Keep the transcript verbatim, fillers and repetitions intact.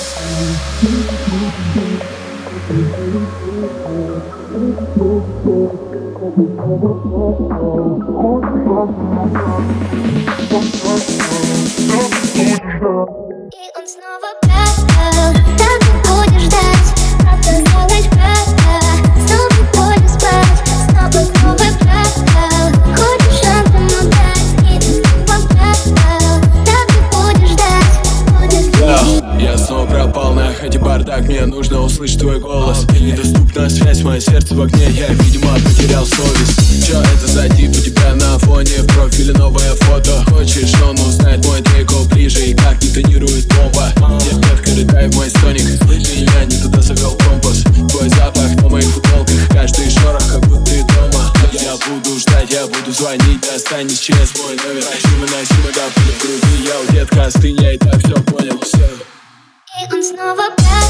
он снова прятал. Так ты будешь ждать, просто сделать правда. Снова будем спать, снова, снова прятал. Хочешь шанс дать, и ты снова прятал. Так ты будешь ждать, будешь ждать. Я снова пропал на хате, бардак, мне нужно услышать твой голос. Недоступна связь, мое сердце в огне, я, видимо, потерял совесть. Чё это за тип у тебя на фоне, в профиле новое фото? Хочешь, он узнает мой трейкол ближе и как детонирует бомба. Нет, детка, рыдай в мой стоник, меня не туда завел компас. Твой запах на моих футболках, каждый шорох, как будто ты дома. Я буду ждать, я буду звонить, достанешь через мой номер. Невыносимо до пули в груди, я у детка, остынь, я и так все понял, все. И он снова прятал.